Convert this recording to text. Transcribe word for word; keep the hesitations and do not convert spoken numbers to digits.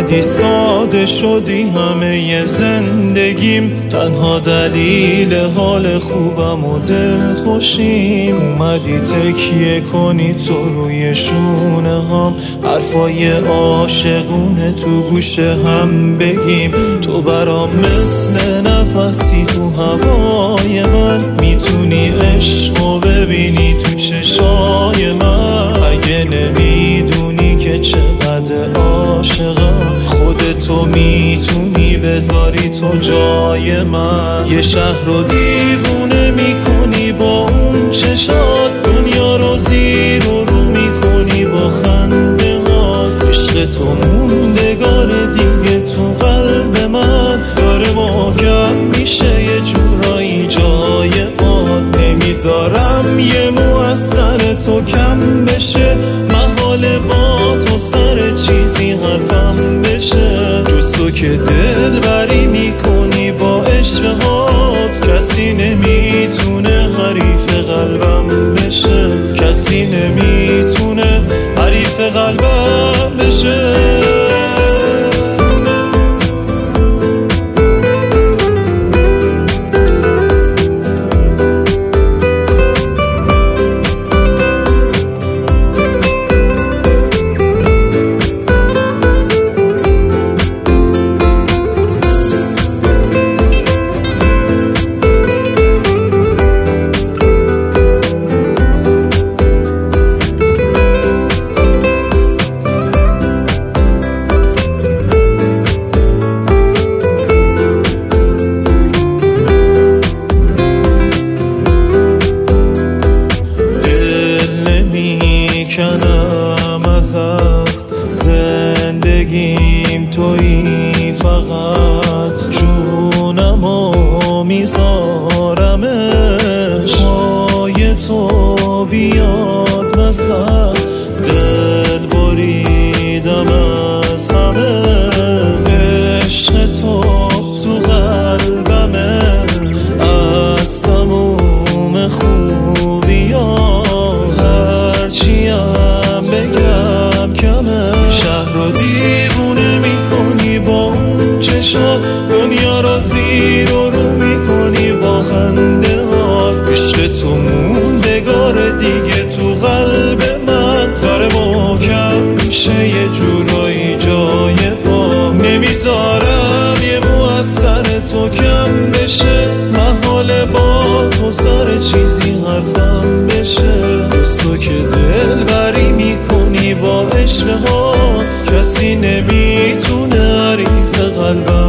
اومدی ساده شدی همه زندگیم، تنها دلیل حال خوبم و دل خوشیم. اومدی تکیه کنی تو روی شونه هم، حرفای عاشقونه تو گوش هم بگیم. تو برام مثل نفسی تو هوای من، میتونی عشقو ببینی تو چشای من. اگه نمیدونی که چقدر عاشقم، خودتو میتونی بذاری تو جای من. یه شهر رو دیوونه میکنی با اون چشات، دنیا رو زیر و رو میکنی با خنده ها. عشق تو موندگار دیگه تو قلب من، داره محکم میشه یه جورایی جای پات. نمیذارم یه مو از سر تو کم بشه، محاله با تو سر چیزی حرفم بشه. جز تو که دل بری میکنی با عشقات، کسی نمیتونه حریف قلبم بشه. کسی نمیتونه حریف قلبم بشه. کنم ازت زندگیم تویی، فقط جونمو میذارمش پای تو بیاد وسط. دل بریدم از همه، عشق تو تو قلبمه. از تموم خوبیام هرچیم بگم کمه. شهر رو دیوونه میکنی با اون چشات، دنیا رو زیر و رو میکنی با خنده ها. عشق تو موندگار دیگه تو قلب من، داره محکم میشه یه جورایی جای پا. نمیذارم یه مو از سر تو کم بشه، محاله با تو سر چیزی حرفم بشه. تو که دل بری میکنی با عشق ها، کسی نمیتونه حریف قلبم